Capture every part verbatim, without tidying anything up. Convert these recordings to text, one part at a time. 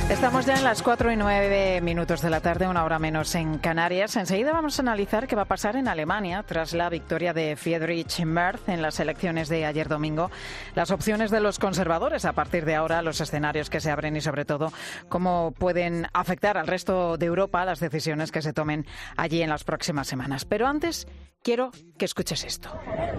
Estamos ya en las cuatro y nueve minutos de la tarde, una hora menos en Canarias. Enseguida vamos a analizar qué va a pasar en Alemania tras la victoria de Friedrich Merz en las elecciones de ayer domingo, las opciones de los conservadores a partir de ahora, los escenarios que se abren y, sobre todo, cómo pueden afectar al resto de Europa las decisiones que se tomen allí en las próximas semanas. Pero antes, quiero que escuches esto.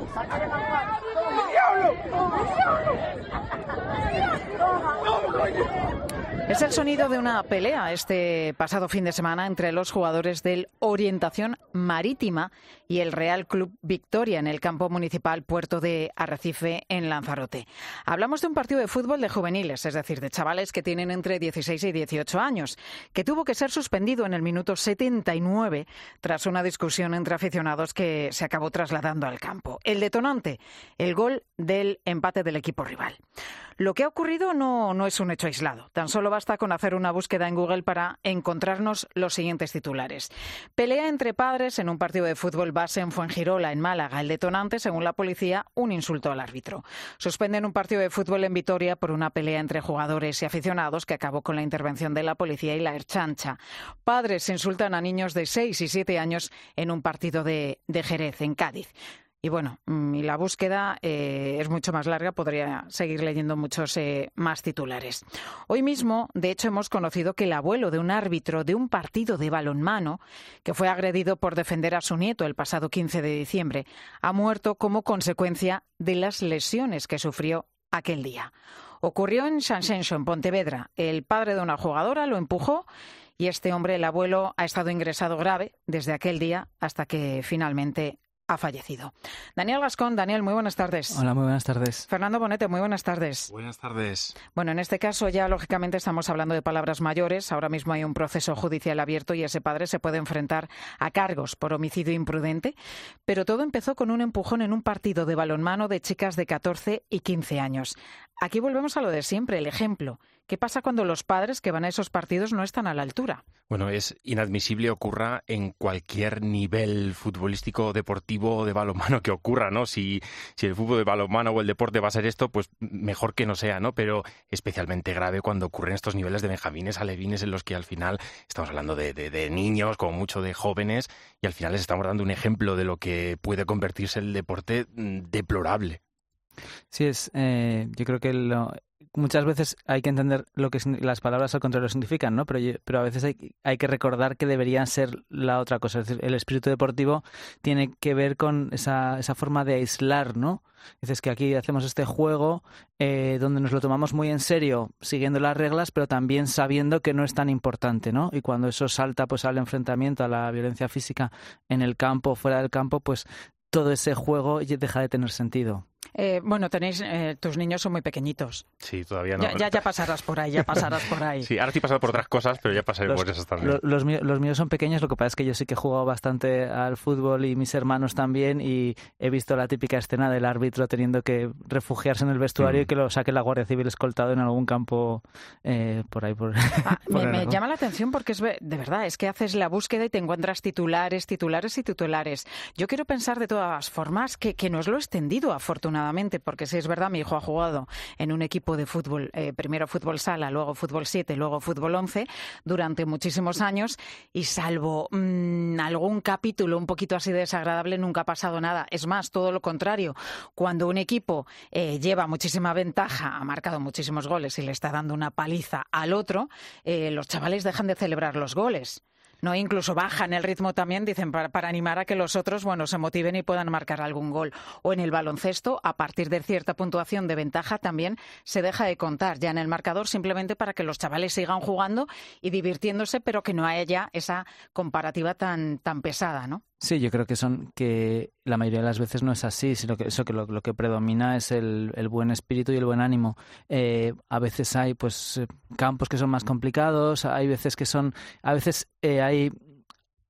Es el sonido de una pelea este pasado fin de semana entre los jugadores del Orientación Marítima y el Real Club Victoria en el campo municipal Puerto de Arrecife, en Lanzarote. Hablamos de un partido de fútbol de juveniles, es decir, de chavales que tienen entre dieciséis y dieciocho años, que tuvo que ser suspendido en el minuto setenta y nueve tras una discusión entre aficionados que se acabó trasladando al campo. El detonante, el gol del empate del equipo rival. Lo que ha ocurrido no, no es un hecho aislado. Tan solo basta con hacer una búsqueda en Google para encontrarnos los siguientes titulares. Pelea entre padres en un partido de fútbol base en Fuengirola, en Málaga. El detonante, según la policía, un insulto al árbitro. Suspenden un partido de fútbol en Vitoria por una pelea entre jugadores y aficionados que acabó con la intervención de la policía y la Ertzaintza. Padres insultan a niños de seis y siete años en un partido de, de Jerez, en Cádiz. Y bueno, y la búsqueda eh, es mucho más larga, podría seguir leyendo muchos eh, más titulares. Hoy mismo, de hecho, hemos conocido que el abuelo de un árbitro de un partido de balonmano, que fue agredido por defender a su nieto el pasado quince de diciembre, ha muerto como consecuencia de las lesiones que sufrió aquel día. Ocurrió en Sanxenxo, en Pontevedra. El padre de una jugadora lo empujó y este hombre, el abuelo, ha estado ingresado grave desde aquel día hasta que finalmente ha fallecido. Daniel Gascón. Daniel, muy buenas tardes. Hola, muy buenas tardes. Fernando Bonete, muy buenas tardes. Buenas tardes. Bueno, en este caso ya lógicamente estamos hablando de palabras mayores. Ahora mismo hay un proceso judicial abierto y ese padre se puede enfrentar a cargos por homicidio imprudente. Pero todo empezó con un empujón en un partido de balonmano de chicas de catorce y quince años. Aquí volvemos a lo de siempre, el ejemplo. ¿Qué pasa cuando los padres que van a esos partidos no están a la altura? Bueno, es inadmisible ocurra en cualquier nivel futbolístico o deportivo o de balonmano que ocurra, ¿no? Si, si el fútbol de balonmano o el deporte va a ser esto, pues mejor que no sea, ¿no? Pero especialmente grave cuando ocurren estos niveles de benjamines, alevines, en los que al final estamos hablando de, de, de niños, como mucho de jóvenes, y al final les estamos dando un ejemplo de lo que puede convertirse el deporte deplorable. Sí, es. Eh, yo creo que lo, muchas veces hay que entender lo que las palabras al contrario significan, ¿no? Pero, pero a veces hay, hay que recordar que deberían ser la otra cosa. Es decir, el espíritu deportivo tiene que ver con esa, esa forma de aislar, ¿no? Dices que aquí hacemos este juego eh, donde nos lo tomamos muy en serio, siguiendo las reglas, pero también sabiendo que no es tan importante, ¿no? Y cuando eso salta pues al enfrentamiento, a la violencia física en el campo, fuera del campo, pues todo ese juego deja de tener sentido. Eh, bueno, tenéis eh, tus niños son muy pequeñitos. Sí, todavía no. Ya, ya, ya pasarás por ahí, ya pasarás por ahí. Sí, ahora estoy pasando por otras cosas, pero ya pasaré los, por esas también. Los, los, míos, los míos son pequeños, lo que pasa es que yo sí que he jugado bastante al fútbol y mis hermanos también, y he visto la típica escena del árbitro teniendo que refugiarse en el vestuario mm. y que lo saque la Guardia Civil escoltado en algún campo eh, por ahí. Por, ah, por me, me llama la atención porque es de verdad, es que haces la búsqueda y te encuentras titulares, titulares y titulares. Yo quiero pensar de todas formas que, que no es lo extendido, afortunadamente, porque si es verdad, mi hijo ha jugado en un equipo de fútbol, eh, primero fútbol sala, luego fútbol siete, luego fútbol once, durante muchísimos años, y salvo mmm, algún capítulo un poquito así desagradable, nunca ha pasado nada. Es más, todo lo contrario. Cuando un equipo eh, lleva muchísima ventaja, ha marcado muchísimos goles y le está dando una paliza al otro, eh, los chavales dejan de celebrar los goles. No, incluso bajan el ritmo también, dicen, para, para animar a que los otros, bueno, se motiven y puedan marcar algún gol. O en el baloncesto, a partir de cierta puntuación de ventaja, también se deja de contar ya en el marcador, simplemente para que los chavales sigan jugando y divirtiéndose, pero que no haya esa comparativa tan, tan pesada, ¿no? Sí, yo creo que son que la mayoría de las veces no es así, sino que eso que lo, lo que predomina es el, el buen espíritu y el buen ánimo. Eh, a veces hay pues campos que son más complicados, hay veces que son, a veces eh, hay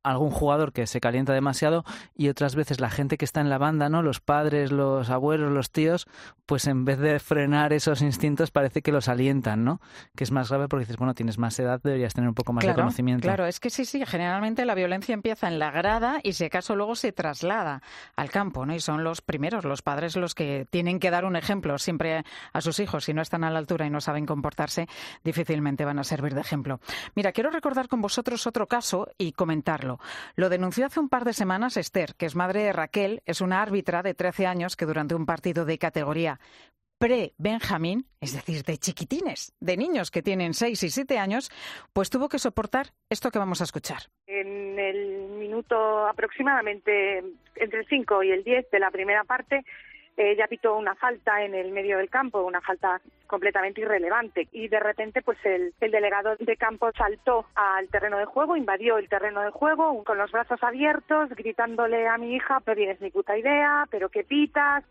algún jugador que se calienta demasiado y otras veces la gente que está en la banda, ¿no? Los padres, los abuelos, los tíos, pues en vez de frenar esos instintos parece que los alientan, ¿no? Que es más grave porque dices, bueno, tienes más edad, deberías tener un poco más claro, de conocimiento. Claro, es que sí, sí, generalmente la violencia empieza en la grada y si acaso luego se traslada al campo, ¿no? Y son los primeros, los padres, los que tienen que dar un ejemplo siempre a sus hijos. Si no están a la altura y no saben comportarse, difícilmente van a servir de ejemplo. Mira, quiero recordar con vosotros otro caso y comentarlo. Lo denunció hace un par de semanas Esther, que es madre de Raquel, es una árbitra de trece años que durante un partido de categoría pre-Benjamín, es decir, de chiquitines, de niños que tienen seis y siete años, pues tuvo que soportar esto que vamos a escuchar. En el minuto aproximadamente entre el cinco y el diez de la primera parte, ella pitó una falta en el medio del campo, una falta completamente irrelevante. Y de repente, pues el, el delegado de campo saltó al terreno de juego, invadió el terreno de juego con los brazos abiertos, gritándole a mi hija, pero tienes ni puta idea, pero qué pitas.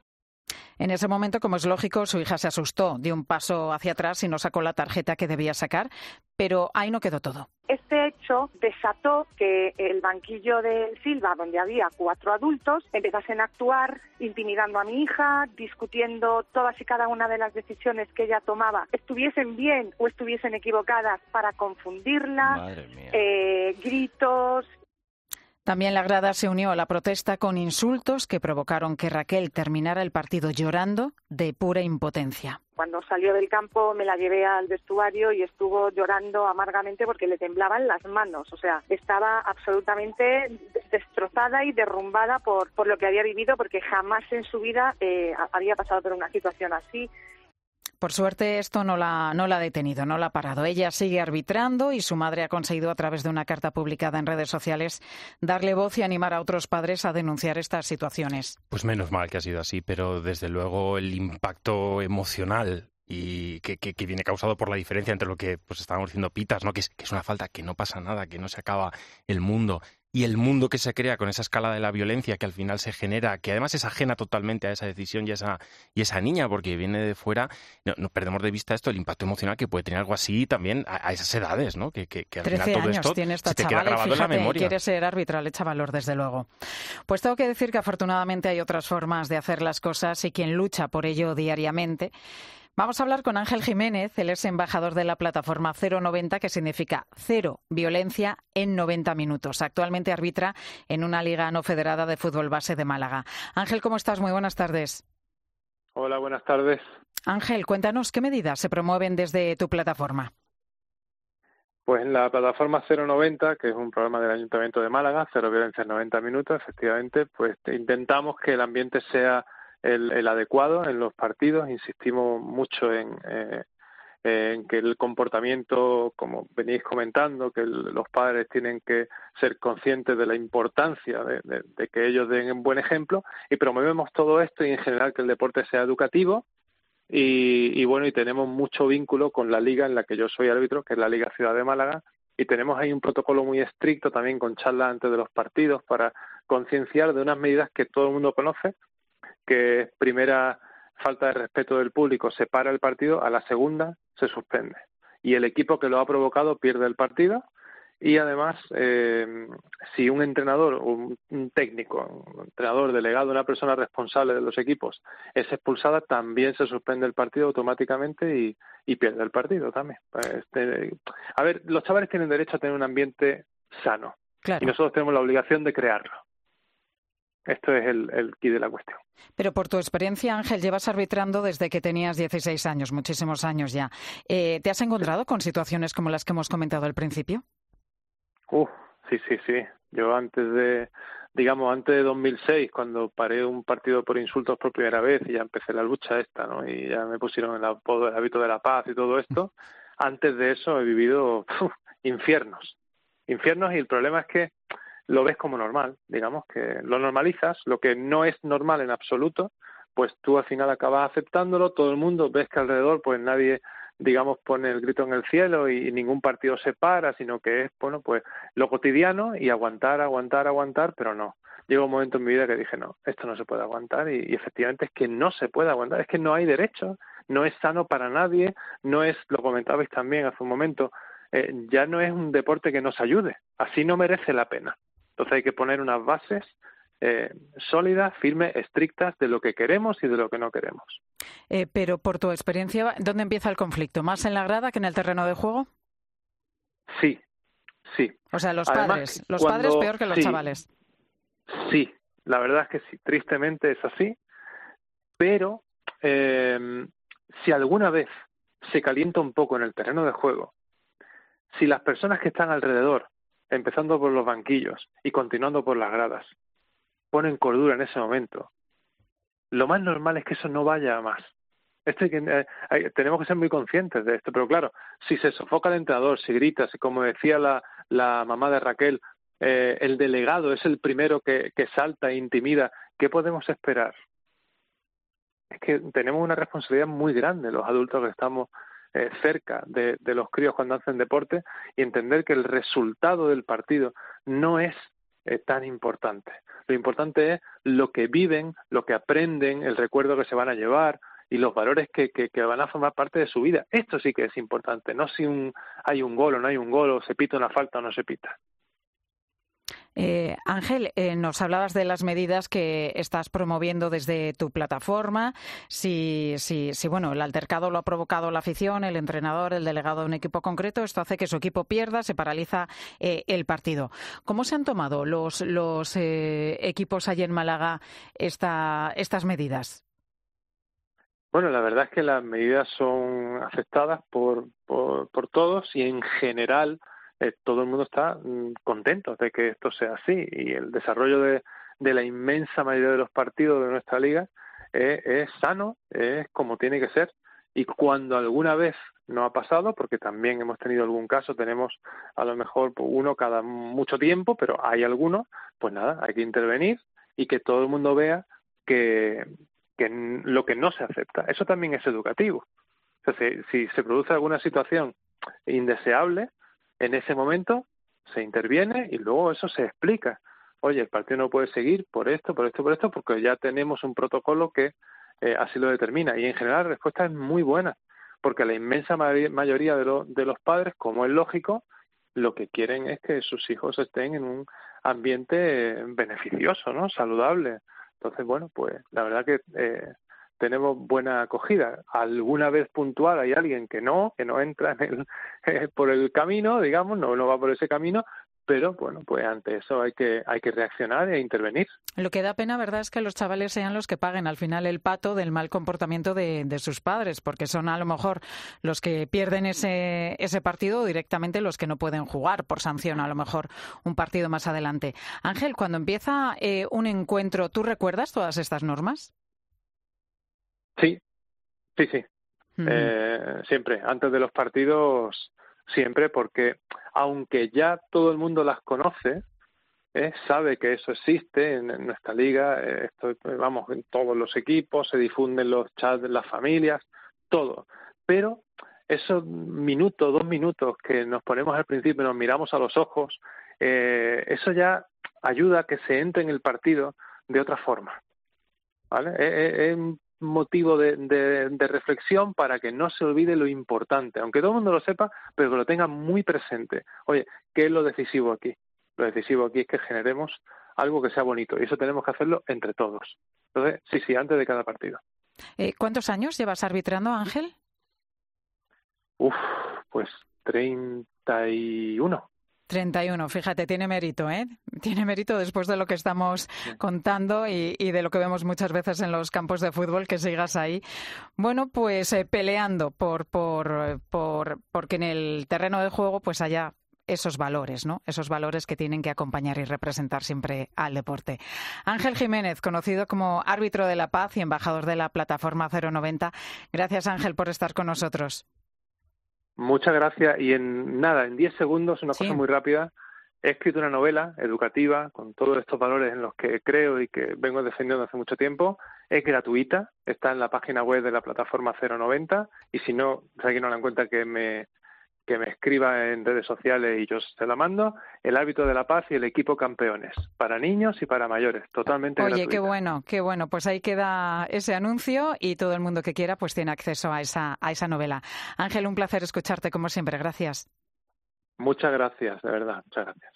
En ese momento, como es lógico, su hija se asustó, dio un paso hacia atrás y no sacó la tarjeta que debía sacar, pero ahí no quedó todo. Este hecho desató que el banquillo del Silva, donde había cuatro adultos, empezasen a actuar intimidando a mi hija, discutiendo todas y cada una de las decisiones que ella tomaba, estuviesen bien o estuviesen equivocadas, para confundirla. Madre mía. Eh, gritos. También la grada se unió a la protesta con insultos que provocaron que Raquel terminara el partido llorando de pura impotencia. Cuando salió del campo me la llevé al vestuario y estuvo llorando amargamente porque le temblaban las manos. O sea, estaba absolutamente destrozada y derrumbada por, por lo que había vivido, porque jamás en su vida eh, había pasado por una situación así. Por suerte esto no la, no la ha detenido, no la ha parado. Ella sigue arbitrando y su madre ha conseguido, a través de una carta publicada en redes sociales, darle voz y animar a otros padres a denunciar estas situaciones. Pues menos mal que ha sido así, pero desde luego el impacto emocional y que, que, que viene causado por la diferencia entre lo que pues estábamos diciendo pitas, ¿no? Que es, que es una falta, que no pasa nada, que no se acaba el mundo. Y el mundo que se crea con esa escala de la violencia que al final se genera, que además es ajena totalmente a esa decisión y a esa, y esa niña, porque viene de fuera, no, no perdemos de vista esto, el impacto emocional que puede tener algo así también a, a esas edades, ¿no? Que, que, que al final todo años esto tiene esta se te queda chavala grabado y fíjate, en la memoria. Quiere ser árbitra, le echa valor, desde luego. Pues tengo que decir que afortunadamente hay otras formas de hacer las cosas y quien lucha por ello diariamente. Vamos a hablar con Ángel Jiménez, él es embajador de la plataforma cero noventa, que significa cero violencia en noventa minutos. Actualmente arbitra en una liga no federada de fútbol base de Málaga. Ángel, ¿cómo estás? Muy buenas tardes. Hola, buenas tardes. Ángel, cuéntanos, ¿qué medidas se promueven desde tu plataforma? Pues en la plataforma cero noventa, que es un programa del Ayuntamiento de Málaga, Cero Violencia en noventa minutos, efectivamente, pues intentamos que el ambiente sea El, el adecuado en los partidos. Insistimos mucho en, eh, en que el comportamiento, como venís comentando, que el, los padres tienen que ser conscientes de la importancia de, de, de que ellos den un buen ejemplo, y promovemos todo esto y en general que el deporte sea educativo. Y, y bueno, y tenemos mucho vínculo con la liga en la que yo soy árbitro, que es la Liga Ciudad de Málaga, y tenemos ahí un protocolo muy estricto también con charlas antes de los partidos para concienciar de unas medidas que todo el mundo conoce, que es primera falta de respeto del público, se para el partido, a la segunda se suspende. Y el equipo que lo ha provocado pierde el partido. Y además, eh, si un entrenador, un, un técnico, un entrenador delegado, una persona responsable de los equipos es expulsada, también se suspende el partido automáticamente y, y pierde el partido también. Este, a ver, los chavales tienen derecho a tener un ambiente sano. Claro. Y nosotros tenemos la obligación de crearlo. Esto es el, el quid de la cuestión. Pero por tu experiencia, Ángel, llevas arbitrando desde que tenías dieciséis años, muchísimos años ya. Eh, ¿Te has encontrado con situaciones como las que hemos comentado al principio? Uh, sí, sí, sí. Yo antes de, digamos, antes de dos mil seis, cuando paré un partido por insultos por primera vez y ya empecé la lucha esta, ¿no? Y ya me pusieron el apodo, el hábito de la paz y todo esto. Antes de eso he vivido uf, infiernos. Infiernos, y el problema es que lo ves como normal, digamos, que lo normalizas, lo que no es normal en absoluto, pues tú al final acabas aceptándolo, todo el mundo, ves que alrededor pues nadie, digamos, pone el grito en el cielo y ningún partido se para, sino que es, bueno, pues lo cotidiano y aguantar, aguantar, aguantar, pero no. Llegó un momento en mi vida que dije, no, esto no se puede aguantar, y, y efectivamente es que no se puede aguantar, es que no hay derecho, no es sano para nadie, no es, lo comentabais también hace un momento, eh, ya no es un deporte que nos ayude, así no merece la pena. Entonces hay que poner unas bases eh, sólidas, firmes, estrictas de lo que queremos y de lo que no queremos. Eh, pero por tu experiencia, ¿dónde empieza el conflicto? ¿Más en la grada que en el terreno de juego? Sí, sí. O sea, los Además, padres, los cuando, padres peor que los sí, chavales. Sí, la verdad es que sí, tristemente es así, pero eh, si alguna vez se calienta un poco en el terreno de juego, si las personas que están alrededor, empezando por los banquillos y continuando por las gradas, ponen cordura en ese momento, lo más normal es que eso no vaya a más. Esto hay que, eh, hay, tenemos que ser muy conscientes de esto, pero claro, si se sofoca el entrenador, si grita, si, como decía la, la mamá de Raquel, eh, el delegado es el primero que, que salta e intimida, ¿qué podemos esperar? Es que tenemos una responsabilidad muy grande los adultos que estamos eh, cerca de, de los críos cuando hacen deporte y entender que el resultado del partido no es eh, tan importante. Lo importante es lo que viven, lo que aprenden, el recuerdo que se van a llevar y los valores que, que, que van a formar parte de su vida. Esto sí que es importante, no si un, hay un gol o no hay un gol, o se pita una falta o no se pita. Eh, Ángel, eh, nos hablabas de las medidas que estás promoviendo desde tu plataforma. Si, si, si, bueno, el altercado lo ha provocado la afición, el entrenador, el delegado de un equipo concreto, esto hace que su equipo pierda, se paraliza eh, el partido. ¿Cómo se han tomado los, los eh, equipos allí en Málaga esta, estas medidas? Bueno, la verdad es que las medidas son aceptadas por, por, por todos y en general Eh, todo el mundo está mm, contento de que esto sea así y el desarrollo de, de la inmensa mayoría de los partidos de nuestra liga eh, es sano, es como tiene que ser y cuando alguna vez no ha pasado, porque también hemos tenido algún caso, tenemos a lo mejor uno cada mucho tiempo, pero hay algunos, pues nada, hay que intervenir y que todo el mundo vea que, que lo que no se acepta, eso también es educativo. O sea, si, si se produce alguna situación indeseable, en ese momento se interviene y luego eso se explica. Oye, el partido no puede seguir por esto, por esto, por esto, porque ya tenemos un protocolo que eh, así lo determina. Y en general la respuesta es muy buena, porque la inmensa mayoría de, lo, de los padres, como es lógico, lo que quieren es que sus hijos estén en un ambiente beneficioso, ¿no? Saludable. Entonces, bueno, pues la verdad que eh, tenemos buena acogida. Alguna vez puntual hay alguien que no, que no entra en el, eh, por el camino, digamos, no, no va por ese camino, pero bueno, pues ante eso hay que hay que reaccionar e intervenir. Lo que da pena, ¿verdad?, es que los chavales sean los que paguen al final el pato del mal comportamiento de, de sus padres, porque son a lo mejor los que pierden ese, ese partido o directamente los que no pueden jugar por sanción, a lo mejor un partido más adelante. Ángel, cuando empieza eh, un encuentro, ¿tú recuerdas todas estas normas? Sí, sí, sí. Uh-huh. Eh, siempre, antes de los partidos, siempre, porque aunque ya todo el mundo las conoce, eh, sabe que eso existe en, en nuestra liga, eh, esto, vamos, en todos los equipos, se difunden los chats de las familias, todo. Pero esos minutos, dos minutos que nos ponemos al principio, nos miramos a los ojos, eh, eso ya ayuda a que se entre en el partido de otra forma, ¿vale? Es, es un motivo de, de, de reflexión para que no se olvide lo importante, aunque todo el mundo lo sepa, pero que lo tenga muy presente. Oye, ¿qué es lo decisivo aquí? Lo decisivo aquí es que generemos algo que sea bonito y eso tenemos que hacerlo entre todos. Entonces, sí, sí, antes de cada partido. Eh, ¿Cuántos años llevas arbitrando, Ángel? Uf, pues treinta y uno. treinta y uno, fíjate, tiene mérito, ¿eh? Tiene mérito después de lo que estamos contando y, y de lo que vemos muchas veces en los campos de fútbol, que sigas ahí. Bueno, pues eh, peleando por, por, por, porque en el terreno de juego pues haya esos valores, ¿no? Esos valores que tienen que acompañar y representar siempre al deporte. Ángel Jiménez, conocido como árbitro de la paz y embajador de la plataforma cero noventa. Gracias, Ángel, por estar con nosotros. Muchas gracias. Y en nada, en diez segundos, una sí. cosa muy rápida, he escrito una novela educativa con todos estos valores en los que creo y que vengo defendiendo hace mucho tiempo. Es gratuita, está en la página web de la plataforma cero noventa y si no, si alguien no la encuentra, que me, que me escriba en redes sociales y yo se la mando. El árbitro de la paz y el equipo campeones, para niños y para mayores, totalmente Oye, gratuita. qué bueno, qué bueno. Pues ahí queda ese anuncio y todo el mundo que quiera pues tiene acceso a esa, a esa novela. Ángel, un placer escucharte como siempre. Gracias. Muchas gracias, de verdad, muchas gracias.